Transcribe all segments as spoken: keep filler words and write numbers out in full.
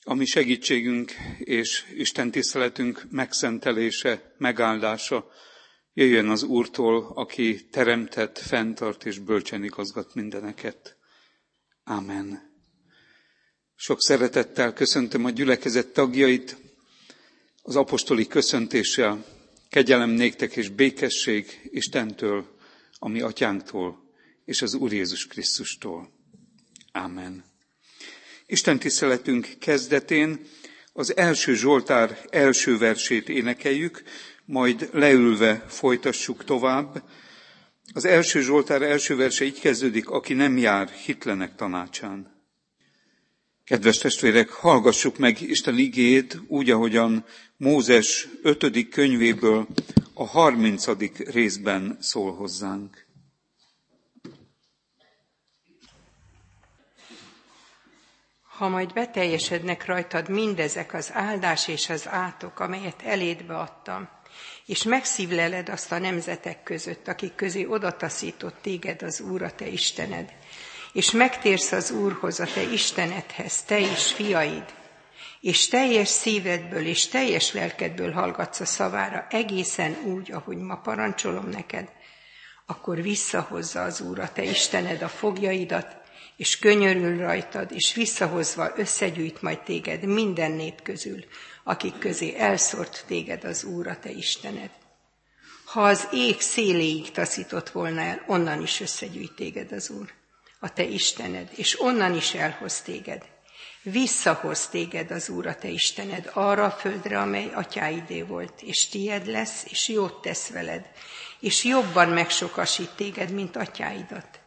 A mi segítségünk és Isten tiszteletünk megszentelése, megáldása jöjjön az Úrtól, aki teremtett, fenntart és bölcsen igazgat mindeneket. Ámen. Sok szeretettel köszöntöm a gyülekezet tagjait, az apostoli köszöntéssel. Kegyelem néktek és békesség Istentől, a mi atyánktól és az Úr Jézus Krisztustól. Ámen. Isten tiszteletünk kezdetén az első Zsoltár első versét énekeljük, majd leülve folytassuk tovább. Az első Zsoltár első verse így kezdődik: aki nem jár hitlenek tanácsán. Kedves testvérek, hallgassuk meg Isten igéjét úgy, ahogyan Mózes ötödik könyvéből a harmincadik részben szól hozzánk. Ha majd beteljesednek rajtad mindezek az áldás és az átok, amelyet elédbe adtam, és megszívleled azt a nemzetek között, akik közé odataszított téged az Úr, a te Istened, és megtérsz az Úrhoz, a te Istenedhez, te és fiaid, és teljes szívedből és teljes lelkedből hallgatsz a szavára, egészen úgy, ahogy ma parancsolom neked, akkor visszahozza az Úr, a te Istened a foglyaidat, és könyörül rajtad, és visszahozva összegyűjt majd téged minden nép közül, akik közé elszórt téged az Úr, a te Istened. Ha az ég széléig taszított volna el, onnan is összegyűjt téged az Úr, a te Istened, és onnan is elhoz téged. Visszahoz téged az Úr, a te Istened, arra a földre, amely atyáidé volt, és tied lesz, és jót tesz veled, és jobban megsokasít téged, mint atyáidat.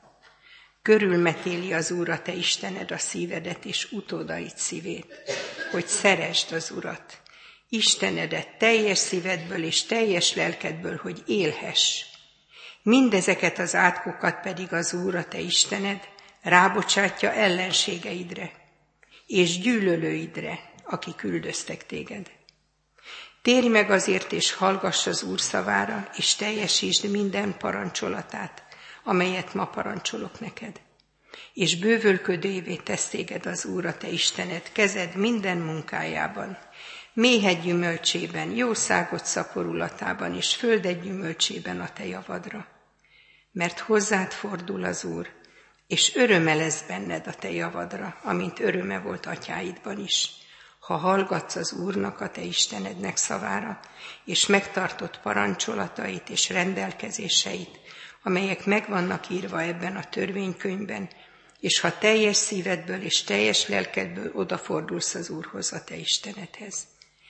Körülmetéli az Úr, a te Istened a szívedet és utódaid szívét, hogy szeresd az Urat, Istenedet teljes szívedből és teljes lelkedből, hogy élhess. Mindezeket az átkokat pedig az Úr, a te Istened rábocsátja ellenségeidre és gyűlölőidre, akik üldöztek téged. Térj meg azért, és hallgass az Úr szavára, és teljesítsd minden parancsolatát, amelyet ma parancsolok neked. És bővölködővé tesz téged az Úr, a te Istened, kezed minden munkájában, méhed gyümölcsében, jószágot szaporulatában, és földed gyümölcsében a te javadra. Mert hozzád fordul az Úr, és öröme lesz benned a te javadra, amint öröme volt atyáidban is, ha hallgatsz az Úrnak, a te Istenednek szavára, és megtartott parancsolatait és rendelkezéseit, amelyek meg vannak írva ebben a törvénykönyvben, és ha teljes szívedből és teljes lelkedből odafordulsz az Úrhoz, a te Istenedhez.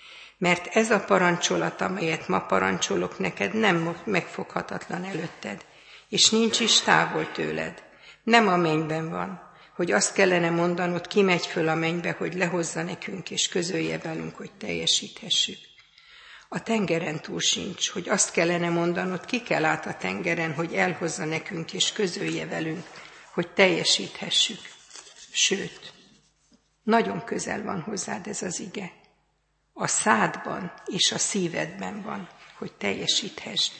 Mert ez a parancsolat, amelyet ma parancsolok neked, nem megfoghatatlan előtted, és nincs is távol tőled. Nem a mennyben van, hogy azt kellene mondanod, ki megy föl a mennybe, hogy lehozza nekünk, és közölje velünk, hogy teljesíthessük. A tengeren túl sincs, hogy azt kellene mondanod, ki kell át a tengeren, hogy elhozza nekünk, és közölje velünk, hogy teljesíthessük. Sőt, nagyon közel van hozzád ez az ige. A szádban és a szívedben van, hogy teljesíthessd.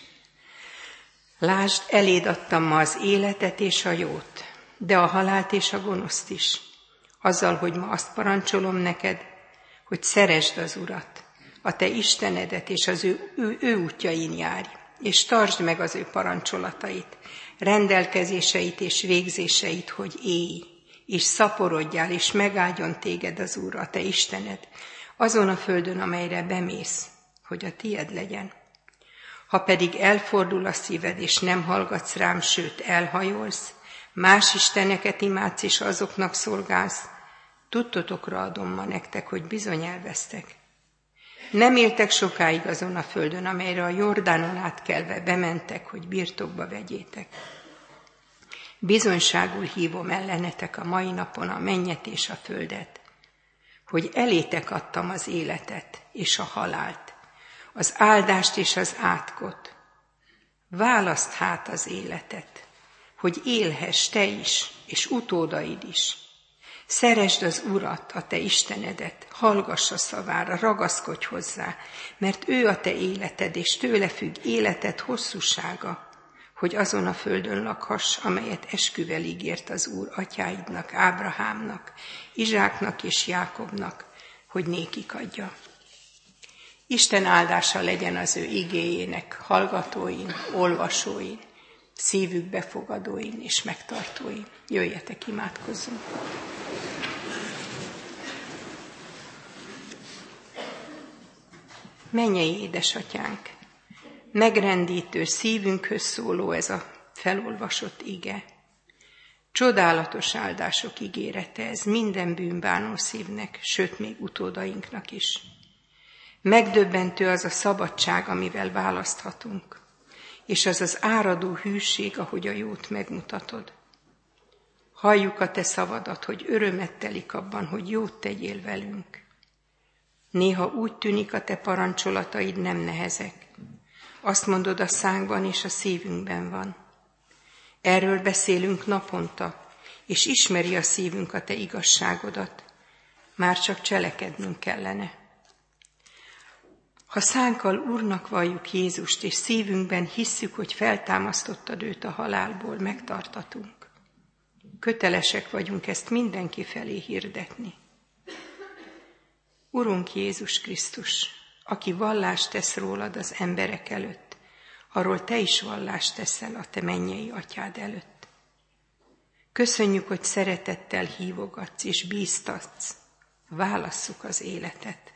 Lásd, eléd adtam ma az életet és a jót, de a halált és a gonoszt is, azzal, hogy ma azt parancsolom neked, hogy szeresd az Urat, a te Istenedet, és az ő, ő, ő útjain járj, és tartsd meg az ő parancsolatait, rendelkezéseit és végzéseit, hogy élj, és szaporodjál, és megáldjon téged az Úr, a te Istened, azon a földön, amelyre bemész, hogy a tied legyen. Ha pedig elfordul a szíved, és nem hallgatsz rám, sőt elhajolsz, más isteneket imádsz, és azoknak szolgálsz, tudtotokra adom ma nektek, hogy bizony elvesztek. Nem éltek sokáig azon a földön, amelyre a Jordánon átkelve bementek, hogy birtokba vegyétek. Bizonyságul hívom ellenetek a mai napon a mennyet és a földet, hogy elétek adtam az életet és a halált, az áldást és az átkot. Válaszd hát az életet, hogy élhess te is, és utódaid is. Szeresd az Urat, a te Istenedet, hallgass a szavára, ragaszkodj hozzá, mert ő a te életed, és tőle függ életed hosszúsága, hogy azon a földön lakhass, amelyet esküvel ígért az Úr atyáidnak, Ábrahámnak, Izsáknak és Jákobnak, hogy nékik adja. Isten áldása legyen az ő igéjének hallgatóin, olvasóin, szívük befogadóin és megtartóin. Jöjjetek, imádkozzunk! Mennyei édesatyánk, megrendítő, szívünkhöz szóló ez a felolvasott ige. Csodálatos áldások ígérete ez minden bűnbánó szívnek, sőt még utódainknak is. Megdöbbentő az a szabadság, amivel választhatunk, és az az áradó hűség, ahogy a jót megmutatod. Halljuk a te szavadat, hogy örömet telik abban, hogy jót tegyél velünk. Néha úgy tűnik, a te parancsolataid nem nehezek. Azt mondod, a szánkban és a szívünkben van. Erről beszélünk naponta, és ismeri a szívünk a te igazságodat. Már csak cselekednünk kellene. Ha szánkkal Úrnak valljuk Jézust, és szívünkben hisszük, hogy feltámasztottad őt a halálból, megtartatunk. Kötelesek vagyunk ezt mindenki felé hirdetni. Urunk Jézus Krisztus, aki vallást tesz rólad az emberek előtt, arról te is vallást teszel a te mennyei atyád előtt. Köszönjük, hogy szeretettel hívogatsz és bíztatsz, válasszuk az életet.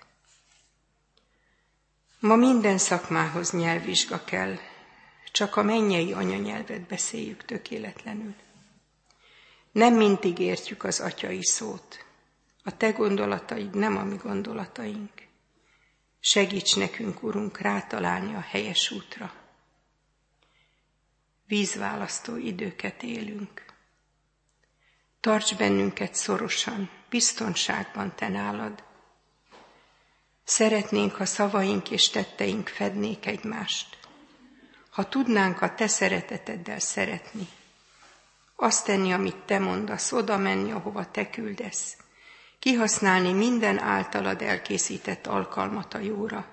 Ma minden szakmához nyelvvizsga kell, csak a mennyei anyanyelvet beszéljük tökéletlenül. Nem mindig értjük az atyai szót. A te gondolataid nem a mi gondolataink. Segíts nekünk, Urunk, rátalálni a helyes útra. Vízválasztó időket élünk. Tarts bennünket szorosan, biztonságban te nálad. Szeretnénk, ha szavaink és tetteink fednék egymást. Ha tudnánk a te szereteteddel szeretni. Azt tenni, amit te mondasz, oda menni, ahova te küldesz. Kihasználni minden általad elkészített alkalmat a jóra.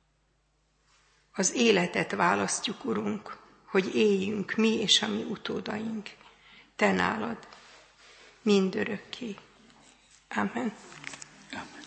Az életet választjuk, Urunk, hogy éljünk mi és a mi utódaink. Te nálad, mindörökké. Amen. Amen.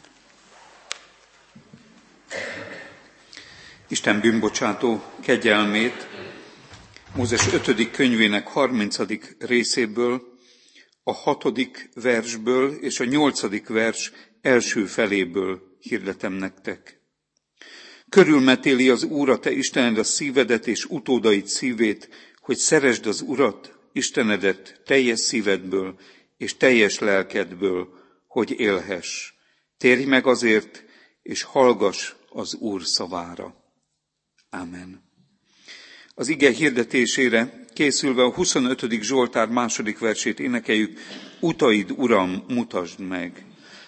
Isten bűnbocsátó kegyelmét Mózes ötödik könyvének harmincadik részéből, a hatodik versből és a nyolcadik vers első feléből hirdetem nektek. Körülmetéli az Úr a te Istened a szívedet és utódaid szívét, hogy szeresd az Urat, Istenedet teljes szívedből és teljes lelkedből, hogy élhess. Térj meg azért, és hallgass az Úr szavára. Amen. Az ige hirdetésére készülve a huszonötödik Zsoltár második versét énekeljük, utaid, Uram, mutasd meg.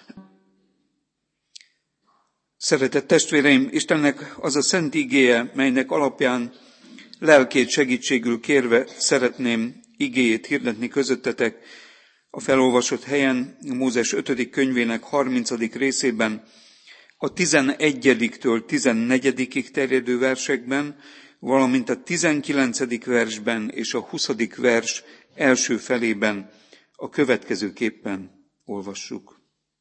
Szeretett testvéreim, Istennek az a szent igéje, melynek alapján lelkét segítségül kérve szeretném igéjét hirdetni közöttetek, a felolvasott helyen, Mózes ötödik könyvének harmincadik részében, a tizenegyediktől tizennegyedikig terjedő versekben, valamint a tizenkilencedik versben és a huszadik vers első felében a következőképpen olvassuk.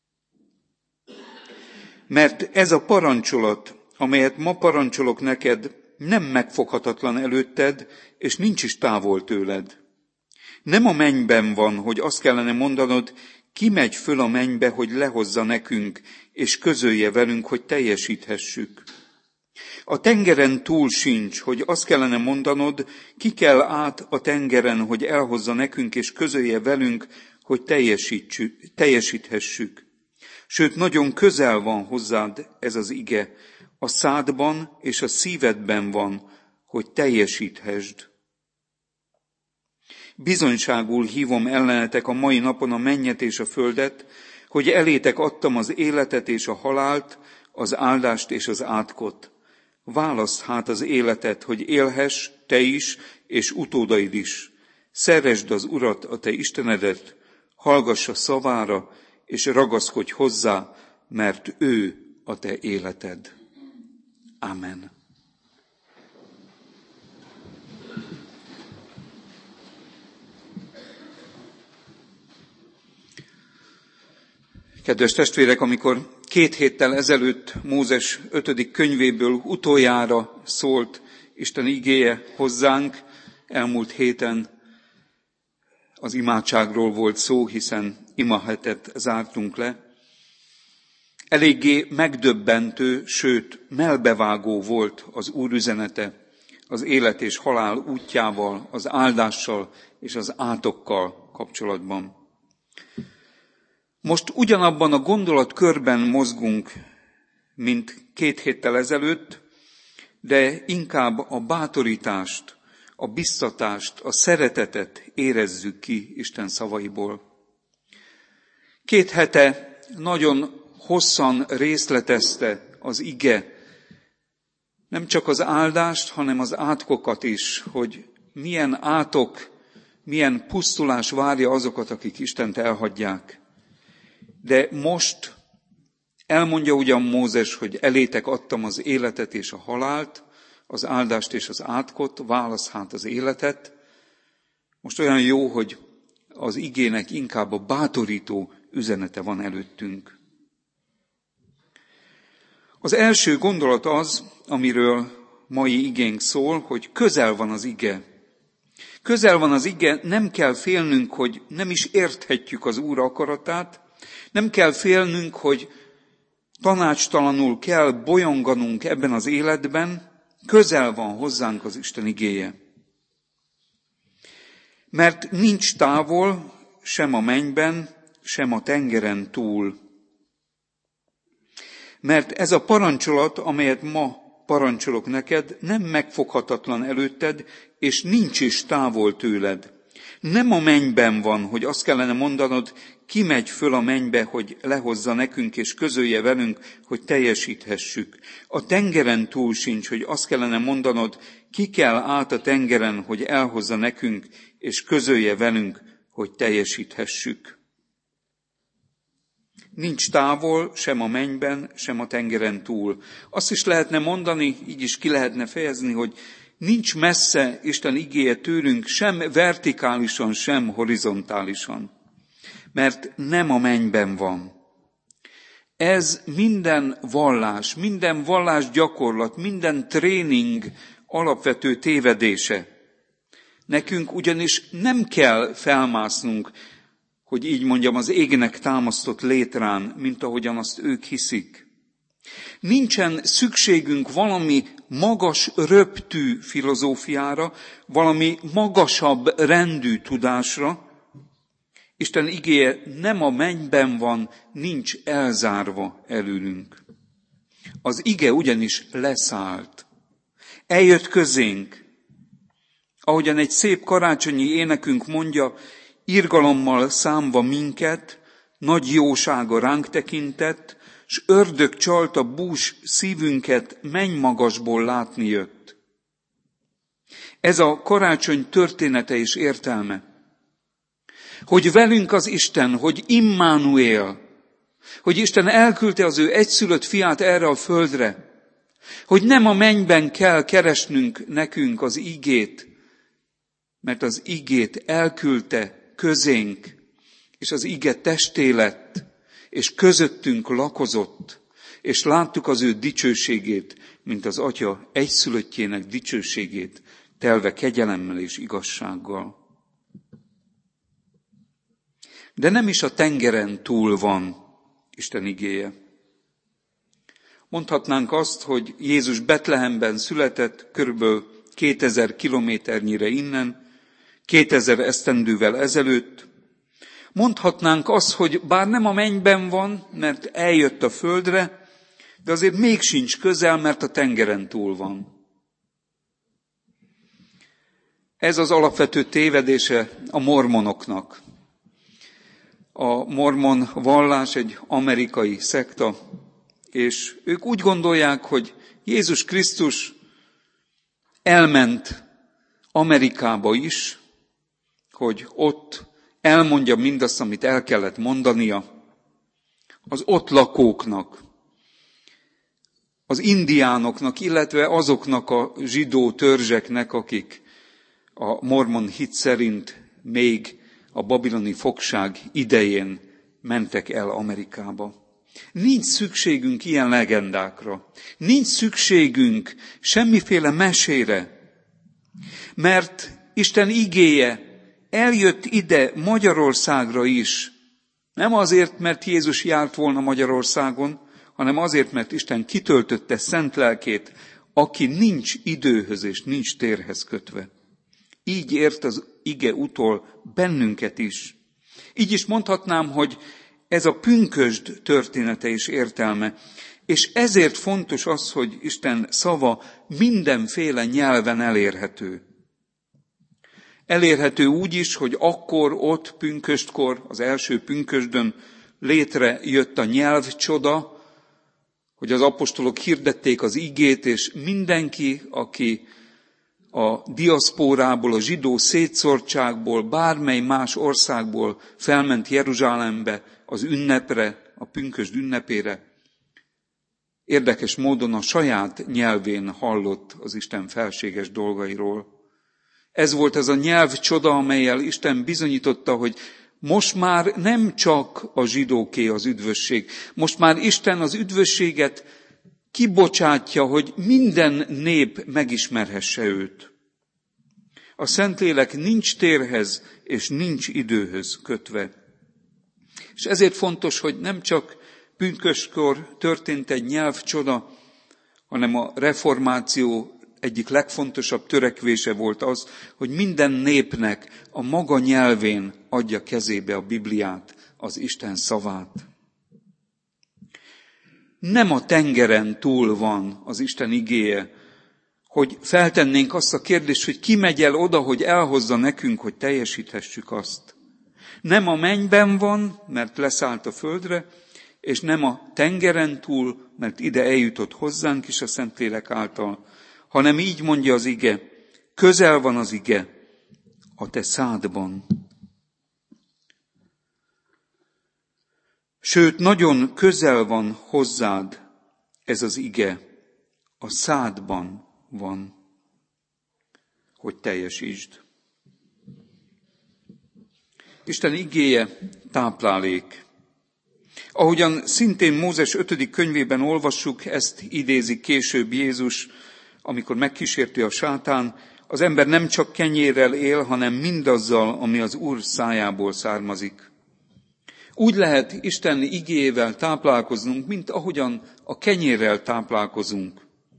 Mert ez a parancsolat, amelyet ma parancsolok neked, nem megfoghatatlan előtted, és nincs is távol tőled. Nem a mennyben van, hogy azt kellene mondanod, ki megy föl a mennybe, hogy lehozza nekünk, és közölje velünk, hogy teljesíthessük. A tengeren túl sincs, hogy azt kellene mondanod, ki kell át a tengeren, hogy elhozza nekünk, és közölje velünk, hogy teljesíthessük. Sőt, nagyon közel van hozzád ez az ige, a szádban és a szívedben van, hogy teljesíthessd. Bizonyságul hívom ellenetek a mai napon a mennyet és a földet, hogy elétek adtam az életet és a halált, az áldást és az átkot. Válaszd hát az életet, hogy élhess te is, és utódaid is. Szeresd az Urat, a te Istenedet, hallgass a szavára, és ragaszkodj hozzá, mert ő a te életed. Amen. Kedves testvérek, amikor Két héttel ezelőtt Mózes ötödik könyvéből utoljára szólt Isten igéje hozzánk. Elmúlt héten az imádságról volt szó, hiszen imahetet zártunk le. Eléggé megdöbbentő, sőt mellbevágó volt az Úr üzenete az élet és halál útjával, az áldással és az átokkal kapcsolatban. Most ugyanabban a gondolatkörben mozgunk, mint két héttel ezelőtt, de inkább a bátorítást, a biztatást, a szeretetet érezzük ki Isten szavaiból. Két hete nagyon hosszan részletezte az ige nem csak az áldást, hanem az átkokat is, hogy milyen átok, milyen pusztulás várja azokat, akik Istent elhagyják. De most elmondja ugyan Mózes, hogy elétek adtam az életet és a halált, az áldást és az átkot, válasz hát az életet. Most olyan jó, hogy az igének inkább a bátorító üzenete van előttünk. Az első gondolat az, amiről mai igénk szól, hogy közel van az ige. Közel van az ige, nem kell félnünk, hogy nem is érthetjük az Úr akaratát, nem kell félnünk, hogy tanácstalanul kell bolyonganunk ebben az életben, közel van hozzánk az Isten igéje. Mert nincs távol, sem a mennyben, sem a tengeren túl. Mert ez a parancsolat, amelyet ma parancsolok neked, nem megfoghatatlan előtted, és nincs is távol tőled. Nem a mennyben van, hogy azt kellene mondanod, ki megy föl a mennybe, hogy lehozza nekünk, és közölje velünk, hogy teljesíthessük. A tengeren túl sincs, hogy azt kellene mondanod, ki kell át a tengeren, hogy elhozza nekünk, és közölje velünk, hogy teljesíthessük. Nincs távol, sem a mennyben, sem a tengeren túl. Azt is lehetne mondani, így is ki lehetne fejezni, hogy nincs messze Isten igéje tőlünk, sem vertikálisan, sem horizontálisan. Mert nem a mennyben van. Ez minden vallás, minden vallás gyakorlat, minden tréning alapvető tévedése. Nekünk ugyanis nem kell felmásznunk, hogy így mondjam, az égnek támasztott létrán, mint ahogyan azt ők hiszik. Nincsen szükségünk valami magas röptű filozófiára, valami magasabb rendű tudásra. Isten igéje nem a mennyben van, nincs elzárva előlünk. Az ige ugyanis leszállt. Eljött közénk. Ahogyan egy szép karácsonyi énekünk mondja, irgalommal számva minket, nagy jósága ránk tekintett, s ördög csalta bús szívünket mennymagasból látni jött. Ez a karácsony története és értelme. Hogy velünk az Isten, hogy Immanuel, hogy Isten elküldte az ő egyszülött fiát erre a földre, hogy nem a mennyben kell keresnünk nekünk az igét, mert az igét elküldte közénk, és az ige testé lett, és közöttünk lakozott, és láttuk az ő dicsőségét, mint az Atya egyszülöttjének dicsőségét, telve kegyelemmel és igazsággal. De nem is a tengeren túl van Isten igéje. Mondhatnánk azt, hogy Jézus Betlehemben született, körülbelül kétezer kilométernyire innen, kétezer esztendővel ezelőtt. Mondhatnánk azt, hogy bár nem a mennyben van, mert eljött a földre, de azért még sincs közel, mert a tengeren túl van. Ez az alapvető tévedése a mormonoknak. A mormon vallás egy amerikai szekta, és ők úgy gondolják, hogy Jézus Krisztus elment Amerikába is, hogy ott elmondja mindazt, amit el kellett mondania az ott lakóknak, az indiánoknak, illetve azoknak a zsidó törzseknek, akik a mormon hit szerint még a babiloni fogság idején mentek el Amerikába. Nincs szükségünk ilyen legendákra. Nincs szükségünk semmiféle mesére. Mert Isten igéje eljött ide Magyarországra is. Nem azért, mert Jézus járt volna Magyarországon, hanem azért, mert Isten kitöltötte szent lelkét, aki nincs időhöz és nincs térhez kötve. Így ért az ige utol bennünket is. Így is mondhatnám, hogy ez a pünkösd története és értelme. És ezért fontos az, hogy Isten szava mindenféle nyelven elérhető. Elérhető úgy is, hogy akkor ott pünköstkor, az első pünkösdön létrejött a nyelvcsoda, hogy az apostolok hirdették az igét, és mindenki, aki a diaszpórából, a zsidó szétszórtságból, bármely más országból felment Jeruzsálembe az ünnepre, a pünkösd ünnepére, érdekes módon a saját nyelvén hallott az Isten felséges dolgairól. Ez volt ez a nyelvcsoda, amellyel Isten bizonyította, hogy most már nem csak a zsidóké az üdvösség, most már Isten az üdvösséget kibocsátja, hogy minden nép megismerhesse őt. A Szentlélek nincs térhez és nincs időhöz kötve. És ezért fontos, hogy nem csak pünköstkor történt egy nyelvcsoda, hanem a reformáció egyik legfontosabb törekvése volt az, hogy minden népnek a maga nyelvén adja kezébe a Bibliát, az Isten szavát. Nem a tengeren túl van az Isten igéje, hogy feltennénk azt a kérdést, hogy ki megy el oda, hogy elhozza nekünk, hogy teljesíthessük azt. Nem a mennyben van, mert leszállt a földre, és nem a tengeren túl, mert ide eljutott hozzánk is a Szentlélek által, hanem így mondja az ige, közel van az ige a te szádban. Sőt, nagyon közel van hozzád ez az ige, a szádban van, hogy teljesítsd. Isten igéje táplálék. Ahogyan szintén Mózes ötödik könyvében olvassuk, ezt idézik később Jézus, amikor megkísérti a sátán, az ember nem csak kenyérrel él, hanem mindazzal, ami az Úr szájából származik. Úgy lehet Isten igéjével táplálkoznunk, mint ahogyan a kenyérrel táplálkozunk.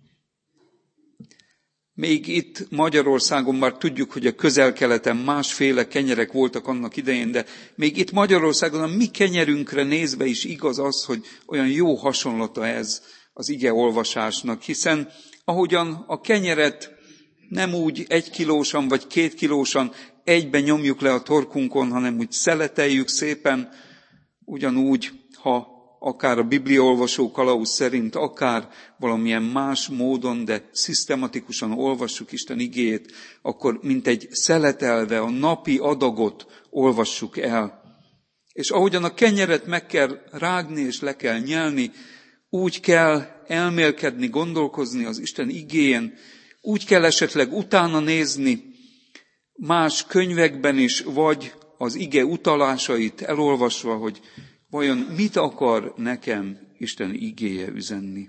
Még itt Magyarországon már tudjuk, hogy a Közel-Keleten másféle kenyerek voltak annak idején, de még itt Magyarországon a mi kenyerünkre nézve is igaz az, hogy olyan jó hasonlata ez az ige olvasásnak, hiszen ahogyan a kenyeret nem úgy egy kilósan vagy két kilósan egyben nyomjuk le a torkunkon, hanem úgy szeleteljük szépen, ugyanúgy, ha akár a bibliaolvasó kalauz szerint, akár valamilyen más módon, de szisztematikusan olvassuk Isten igéjét, akkor mint egy szeletelve a napi adagot olvassuk el. És ahogyan a kenyeret meg kell rágni és le kell nyelni, úgy kell elmélkedni, gondolkozni az Isten igéjén, úgy kell esetleg utána nézni más könyvekben is, vagy az ige utalásait elolvasva, hogy vajon mit akar nekem Isten igéje üzenni.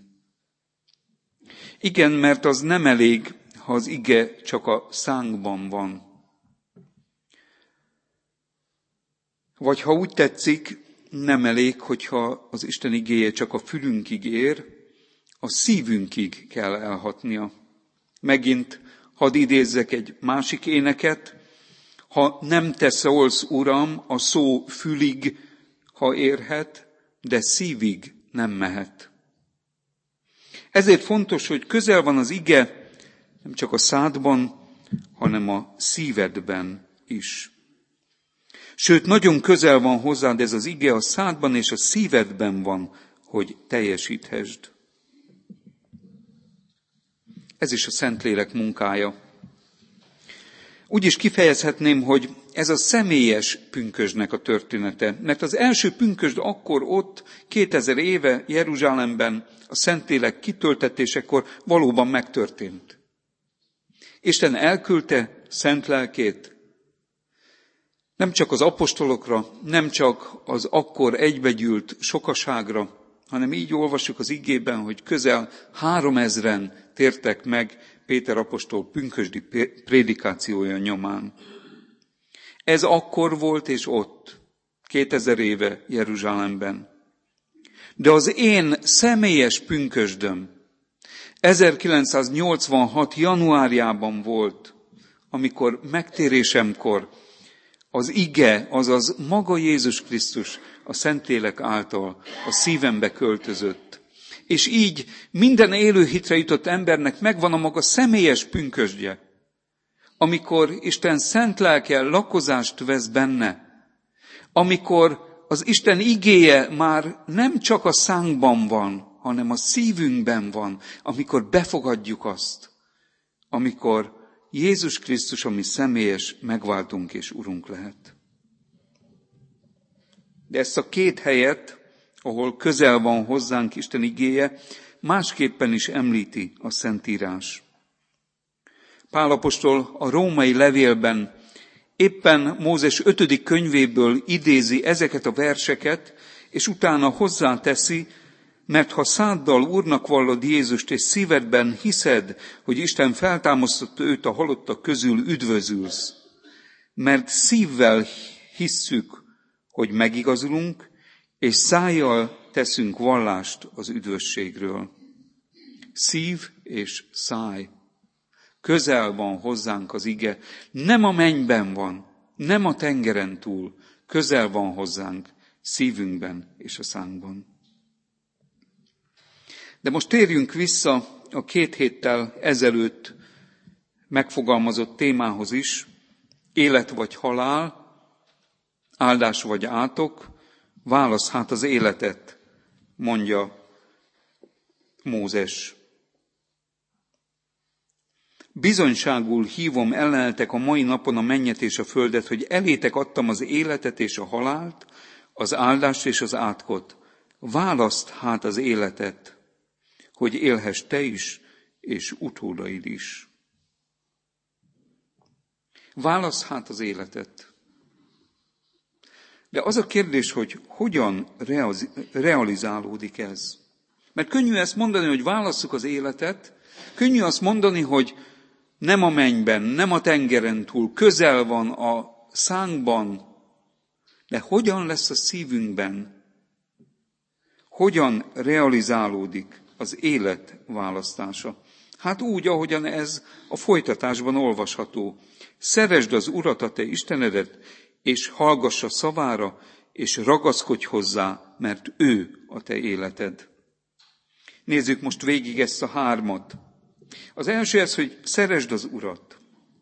Igen, mert az nem elég, ha az ige csak a szánkban van. Vagy ha úgy tetszik, nem elég, hogyha az Isten igéje csak a fülünkig ér, a szívünkig kell elhatnia. Megint hadd idézzek egy másik éneket, ha nem te szólsz, Uram, a szó fülig, ha érhet, de szívig nem mehet. Ezért fontos, hogy közel van az ige, nem csak a szádban, hanem a szívedben is. Sőt, nagyon közel van hozzád ez az ige, a szádban és a szívedben van, hogy teljesíthesd. Ez is a Szentlélek munkája. Úgy is kifejezhetném, hogy ez a személyes pünkösdnek a története. Mert az első pünkösd akkor ott, kétezer éve Jeruzsálemben, a Szentlélek kitöltetésekor valóban megtörtént. Isten elküldte szent lelkét, nem csak az apostolokra, nem csak az akkor egybegyűlt sokaságra, hanem így olvassuk az igében, hogy közel háromezren tértek meg Péter apostol pünkösdi prédikációja nyomán. Ez akkor volt és ott, kétezer éve Jeruzsálemben. De az én személyes pünkösdöm ezerkilencszáznyolcvanhat januárjában volt, amikor megtérésemkor az ige, azaz maga Jézus Krisztus a Szentlélek által a szívembe költözött. És így minden élő hitre jutott embernek megvan a maga személyes pünkösdje, amikor Isten szent lelke lakozást vesz benne, amikor az Isten igéje már nem csak a szánkban van, hanem a szívünkben van, amikor befogadjuk azt, amikor Jézus Krisztus, a mi személyes megváltunk és urunk lehet. De ezt a két helyet, ahol közel van hozzánk Isten igéje, másképpen is említi a Szentírás. Pál apostol a római levélben éppen Mózes ötödik könyvéből idézi ezeket a verseket, és utána hozzáteszi, mert ha száddal Úrnak vallod Jézust, és szívedben hiszed, hogy Isten feltámasztotta őt a halottak közül, üdvözülsz. Mert szívvel hisszük, hogy megigazulunk, és szájjal teszünk vallást az üdvösségről. Szív és száj. Közel van hozzánk az ige. Nem a mennyben van, nem a tengeren túl. Közel van hozzánk, szívünkben és a szánkban. De most térjünk vissza a két héttel ezelőtt megfogalmazott témához is. Élet vagy halál, áldás vagy átok, válasz hát az életet, mondja Mózes. Bizonyságul hívom ellenetek a mai napon a mennyet és a földet, hogy elétek adtam az életet és a halált, az áldást és az átkot. Választ hát az életet, hogy élhess te is, és utódaid is. Válasz hát az életet. De az a kérdés, hogy hogyan realizálódik ez? Mert könnyű ezt mondani, hogy válasszuk az életet, könnyű azt mondani, hogy nem a mennyben, nem a tengeren túl, közel van a szánkban, de hogyan lesz a szívünkben? Hogyan realizálódik az élet választása? Hát úgy, ahogyan ez a folytatásban olvasható. Szeresd az Urat, a te Istenedet, és hallgass a szavára, és ragaszkodj hozzá, mert ő a te életed. Nézzük most végig ezt a hármat. Az első ez, hogy szeresd az Urat.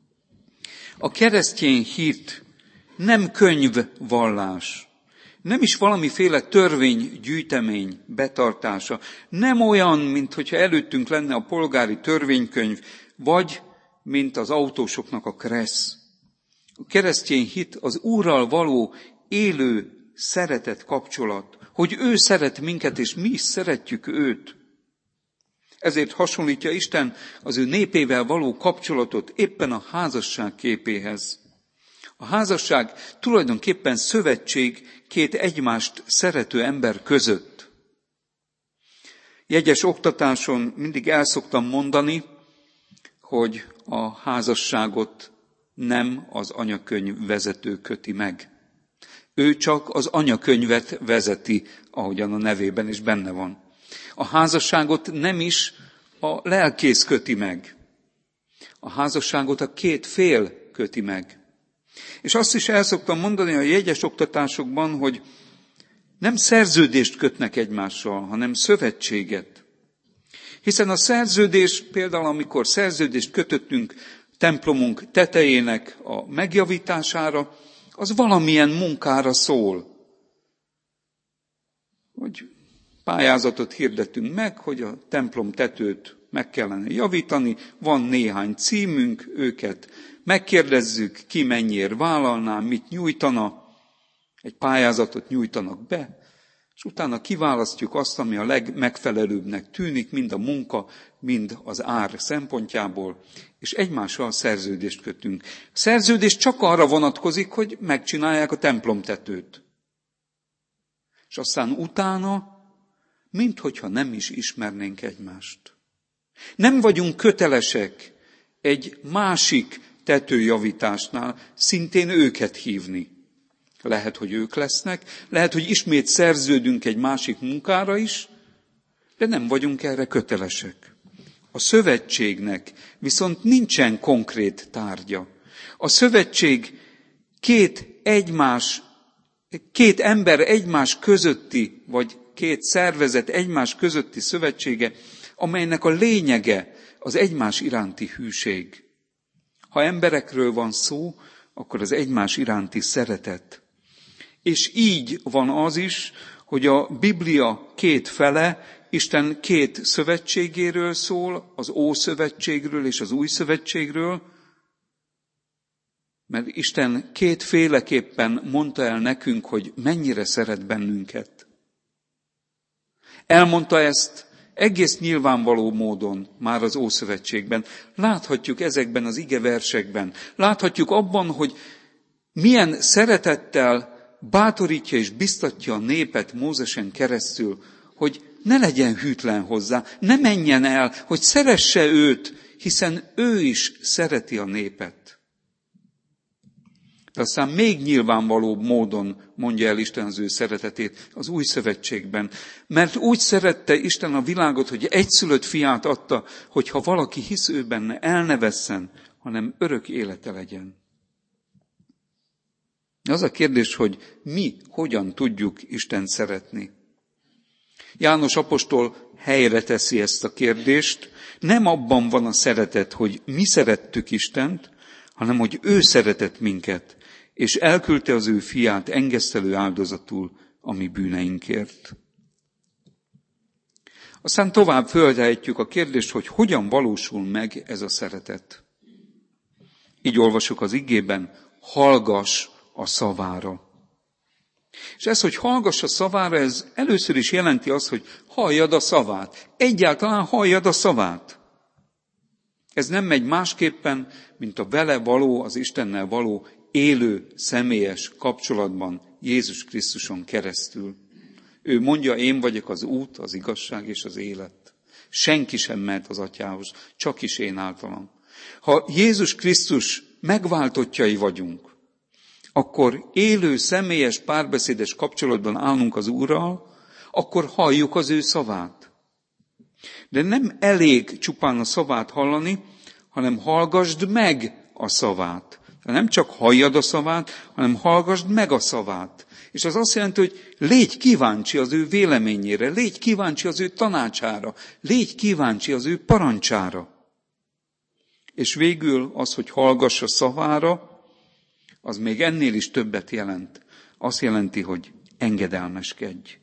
A keresztény hit nem könyvvallás, nem is valamiféle törvénygyűjtemény betartása, nem olyan, mint hogyha előttünk lenne a polgári törvénykönyv, vagy mint az autósoknak a kressz. A keresztény hit az Úrral való élő szeretet kapcsolat, hogy ő szeret minket, és mi is szeretjük őt. Ezért hasonlítja Isten az ő népével való kapcsolatot éppen a házasság képéhez. A házasság tulajdonképpen szövetség két egymást szerető ember között. Jegyes oktatáson mindig el szoktam mondani, hogy a házasságot nem az anyakönyv vezető köti meg. Ő csak az anyakönyvet vezeti, ahogyan a nevében is benne van. A házasságot nem is a lelkész köti meg. A házasságot a két fél köti meg. És azt is el szoktam mondani a jegyes oktatásokban, hogy nem szerződést kötnek egymással, hanem szövetséget. Hiszen a szerződés, például amikor szerződést kötöttünk templomunk tetejének a megjavítására, az valamilyen munkára szól. Hogy pályázatot hirdettünk meg, hogy a templom tetőt meg kellene javítani, van néhány címünk, őket megkérdezzük, ki mennyiért vállalná, mit nyújtana, egy pályázatot nyújtanak be, és utána kiválasztjuk azt, ami a legmegfelelőbbnek tűnik, mind a munka, mind az ár szempontjából, és egymással szerződést kötünk. A szerződés csak arra vonatkozik, hogy megcsinálják a templomtetőt. És aztán utána minthogyha nem is ismernénk egymást. Nem vagyunk kötelesek egy másik tetőjavításnál szintén őket hívni. Lehet, hogy ők lesznek, lehet, hogy ismét szerződünk egy másik munkára is, de nem vagyunk erre kötelesek. A szövetségnek viszont nincsen konkrét tárgya. A szövetség két egymás, két ember egymás közötti, vagy két szervezet egymás közötti szövetsége, amelynek a lényege az egymás iránti hűség. Ha emberekről van szó, akkor az egymás iránti szeretet. És így van az is, hogy a Biblia két fele, Isten két szövetségéről szól, az Ószövetségről és az Új Szövetségről, mert Isten kétféleképpen mondta el nekünk, hogy mennyire szeret bennünket. Elmondta ezt egész nyilvánvaló módon már az Ószövetségben. Láthatjuk ezekben az igeversekben. Láthatjuk abban, hogy milyen szeretettel bátorítja és biztatja a népet Mózesen keresztül, hogy ne legyen hűtlen hozzá, ne menjen el, hogy szeresse őt, hiszen ő is szereti a népet. De aztán még nyilvánvalóbb módon mondja el Isten az ő szeretetét az Új Szövetségben. Mert úgy szerette Isten a világot, hogy egyszülött fiát adta, hogy ha valaki hisz ő benne, el ne vesszen, hanem örök élete legyen. Az a kérdés, hogy mi hogyan tudjuk Istent szeretni. János apostol helyre teszi ezt a kérdést. Nem abban van a szeretet, hogy mi szerettük Istent, hanem hogy ő szeretett minket, és elküldte az ő fiát engesztelő áldozatul a mi bűneinkért. Aztán tovább föltehetjük a kérdést, hogy hogyan valósul meg ez a szeretet. Így olvasjuk az igében, hallgass a szavára. És ez, hogy hallgass a szavára, ez először is jelenti azt, hogy halljad a szavát. Egyáltalán halljad a szavát. Ez nem megy másképpen, mint a vele való, az Istennel való élő, személyes kapcsolatban Jézus Krisztuson keresztül. Ő mondja, én vagyok az út, az igazság és az élet. Senki sem mehet az Atyához, csak is én általam. Ha Jézus Krisztus megváltottjai vagyunk, akkor élő, személyes, párbeszédes kapcsolatban állunk az Úrral, akkor halljuk az ő szavát. De nem elég csupán a szavát hallani, hanem hallgasd meg a szavát. De nem csak halljad a szavát, hanem hallgasd meg a szavát. És az azt jelenti, hogy légy kíváncsi az ő véleményére, légy kíváncsi az ő tanácsára, légy kíváncsi az ő parancsára. És végül az, hogy hallgass a szavára, az még ennél is többet jelent. Azt jelenti, hogy engedelmeskedj.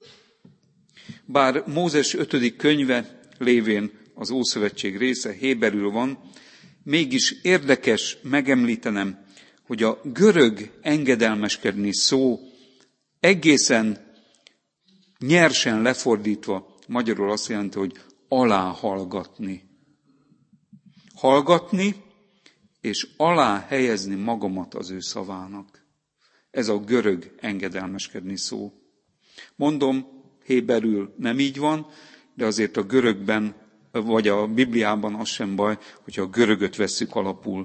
Bár Mózes ötödik könyve lévén az Ószövetség része héberül van, mégis érdekes megemlítenem, hogy a görög engedelmeskedni szó egészen nyersen lefordítva magyarul azt jelenti, hogy aláhallgatni. Hallgatni és alá helyezni magamat az ő szavának. Ez a görög engedelmeskedni szó. Mondom, héberül nem így van, de azért a görögben, vagy a Bibliában az sem baj, hogyha a görögöt vesszük alapul.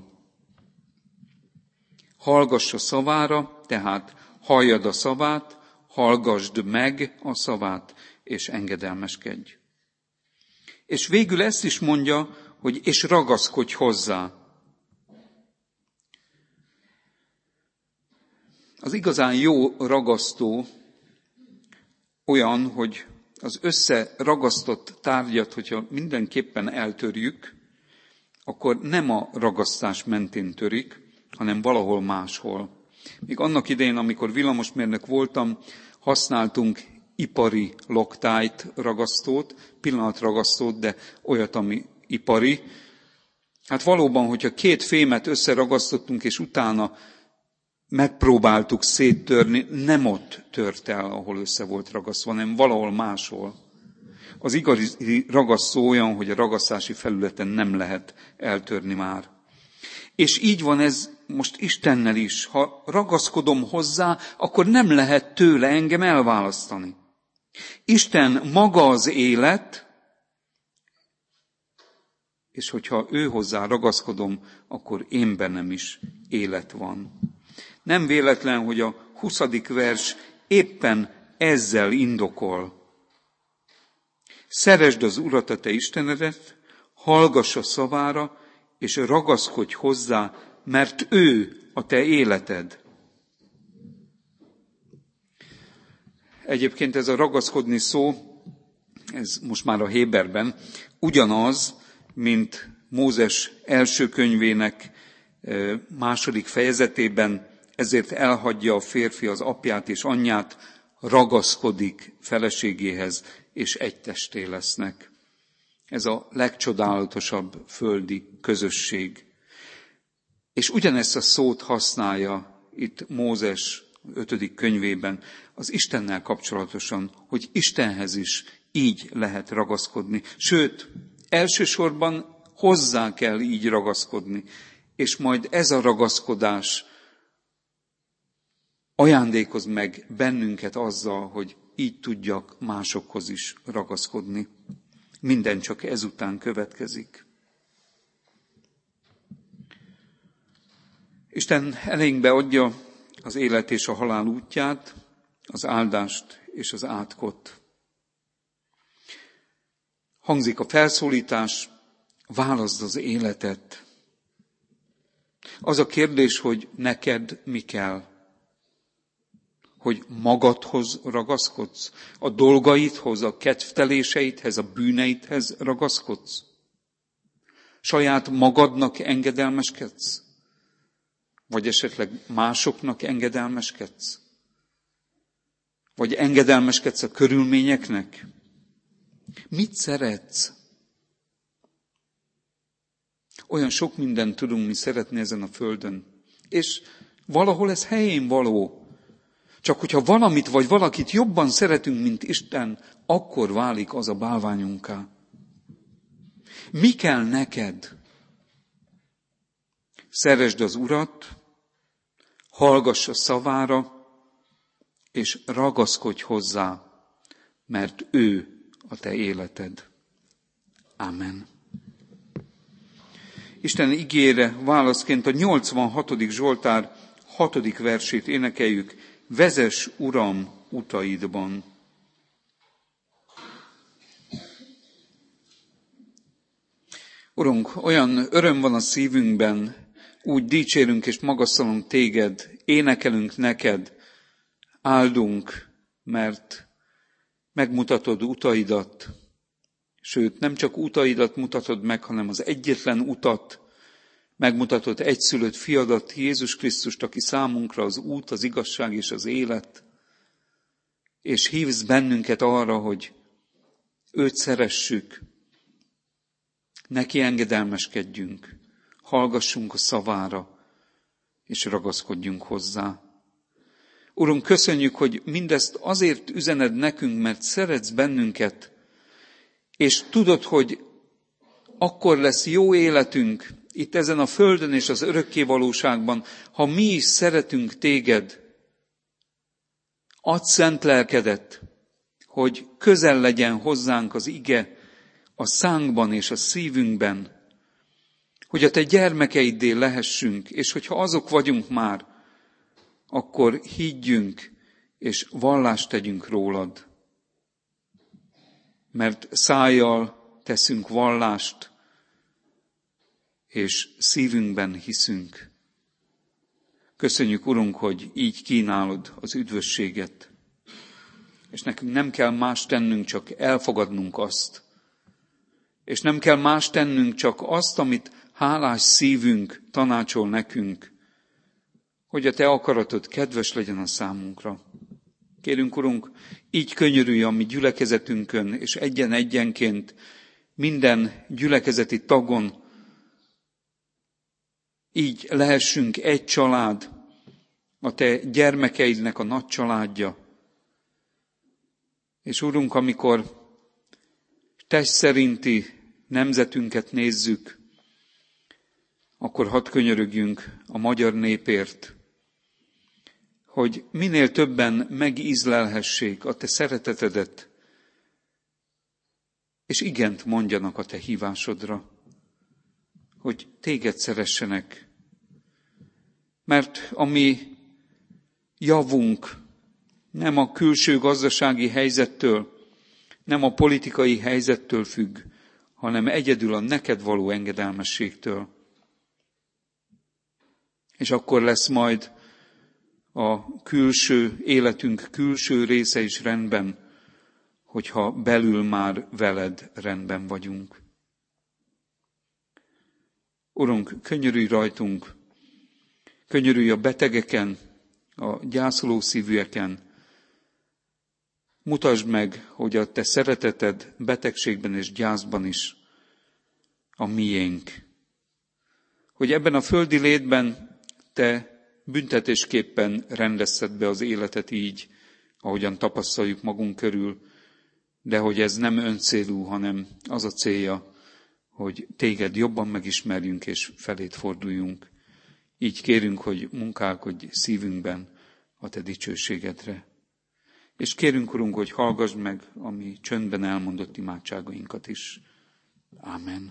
Hallgass a szavára, tehát halljad a szavát, hallgasd meg a szavát, és engedelmeskedj. És végül ezt is mondja, hogy és ragaszkodj hozzá. Az igazán jó ragasztó olyan, hogy az összeragasztott tárgyat, hogyha mindenképpen eltörjük, akkor nem a ragasztás mentén törik, hanem valahol máshol. Még annak idején, amikor villamosmérnök voltam, használtunk ipari loktájt, ragasztót, pillanatragasztót, de olyat, ami ipari. Hát valóban, hogyha két fémet összeragasztottunk, és utána megpróbáltuk széttörni, nem ott tört el, ahol össze volt ragasztva, hanem valahol máshol. Az igazi ragasztó olyan, hogy a ragasztási felületen nem lehet eltörni már. És így van ez most Istennel is. Ha ragaszkodom hozzá, akkor nem lehet tőle engem elválasztani. Isten maga az élet, és hogyha ő hozzá ragaszkodom, akkor én bennem is élet van. Nem véletlen, hogy a huszadik vers éppen ezzel indokol. Szeresd az Urat, a te Istenedet, hallgass a szavára, és ragaszkodj hozzá, mert ő a te életed. Egyébként ez a ragaszkodni szó, ez most már a Héberben, ugyanaz, mint Mózes első könyvének második fejezetében, ezért elhagyja a férfi az apját és anyját, ragaszkodik feleségéhez, és egy testé lesznek. Ez a legcsodálatosabb földi közösség. És ugyanezt a szót használja itt Mózes ötödik könyvében az Istennel kapcsolatosan, hogy Istenhez is így lehet ragaszkodni. Sőt, elsősorban hozzá kell így ragaszkodni, és majd ez a ragaszkodás ajándékoz meg bennünket azzal, hogy így tudjak másokhoz is ragaszkodni. Minden csak ezután következik. Isten elénkbe adja az élet és a halál útját, az áldást és az átkot. Hangzik a felszólítás, válaszd az életet. Az a kérdés, hogy neked mi kell? Hogy magadhoz ragaszkodsz? A dolgaidhoz, a kedvteléseidhez, a bűneidhez ragaszkodsz? Saját magadnak engedelmeskedsz? Vagy esetleg másoknak engedelmeskedsz? Vagy engedelmeskedsz a körülményeknek? Mit szeretsz? Olyan sok mindent tudunk mi szeretni ezen a földön. És valahol ez helyén való. Csak hogyha valamit vagy valakit jobban szeretünk, mint Isten, akkor válik az a bálványunká. Mi kell neked? Szeresd az Urat, hallgass a szavára, és ragaszkodj hozzá, mert ő a te életed. Amen. Isten igére válaszként a nyolcvanhatodik Zsoltár hatodik versét énekeljük. Vezess, Uram, utaidban. Urunk, olyan öröm van a szívünkben, úgy dicsérünk és magasztalunk téged, énekelünk neked, áldunk, mert megmutatod utaidat, sőt, nem csak utaidat mutatod meg, hanem az egyetlen utat, megmutatod egyszülött fiadat, Jézus Krisztust, aki számunkra az út, az igazság és az élet, és hívsz bennünket arra, hogy őt szeressük, neki engedelmeskedjünk, hallgassunk a szavára, és ragaszkodjunk hozzá. Urunk, köszönjük, hogy mindezt azért üzened nekünk, mert szeretsz bennünket, és tudod, hogy akkor lesz jó életünk itt ezen a földön és az örökké valóságban, ha mi is szeretünk téged. Adj szent lelkedet, hogy közel legyen hozzánk az ige a szánkban és a szívünkben, hogy a te gyermekeiddé lehessünk, és hogyha azok vagyunk már, akkor higgyünk és vallást tegyünk rólad. Mert szájjal teszünk vallást, és szívünkben hiszünk. Köszönjük, Urunk, hogy így kínálod az üdvösséget. És nekünk nem kell más tennünk, csak elfogadnunk azt. És nem kell más tennünk, csak azt, amit hálás szívünk tanácsol nekünk, hogy a te akaratod kedves legyen a számunkra. Kérünk, Urunk, így könyörülj a mi gyülekezetünkön, és egyen-egyenként minden gyülekezeti tagon, így lehessünk egy család, a te gyermekeidnek a nagy családja. És Urunk, amikor test szerinti nemzetünket nézzük, akkor hadd könyörögjünk a magyar népért, hogy minél többen megízlelhessék a te szeretetedet, és igent mondjanak a te hívásodra, hogy téged szeressenek, mert a mi javunk nem a külső gazdasági helyzettől, nem a politikai helyzettől függ, hanem egyedül a neked való engedelmességtől. És akkor lesz majd a külső életünk külső része is rendben, hogyha belül már veled rendben vagyunk. Urunk, könyörülj rajtunk, könyörülj a betegeken, a gyászoló szívűeken. Mutasd meg, hogy a te szereteted betegségben és gyászban is a miénk. Hogy ebben a földi létben te büntetésképpen rendezted be az életet így, ahogyan tapasztaljuk magunk körül, de hogy ez nem öncélú, hanem az a célja, hogy téged jobban megismerjünk és felét forduljunk. Így kérünk, hogy munkálkodj szívünkben a te dicsőségedre. És kérünk, Urunk, hogy hallgass meg a mi csöndben elmondott imádságainkat is. Ámen.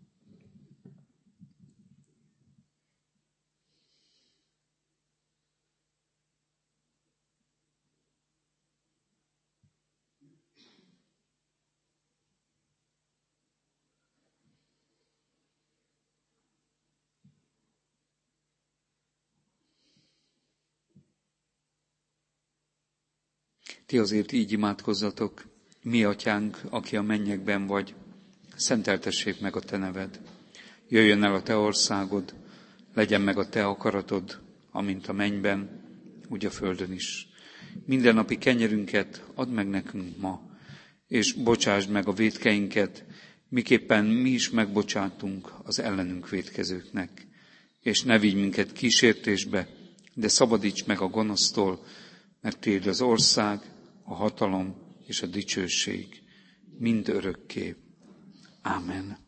Ti azért így imádkozzatok, mi atyánk, aki a mennyekben vagy, szenteltessék meg a te neved. Jöjjön el a te országod, legyen meg a te akaratod, amint a mennyben, úgy a földön is. Mindennapi kenyerünket add meg nekünk ma, és bocsásd meg a vétkeinket, miképpen mi is megbocsátunk az ellenünk vétkezőknek. És ne vigy minket kísértésbe, de szabadíts meg a gonosztól, mert tiéd az ország, a hatalom és a dicsőség mind örökké. Ámen.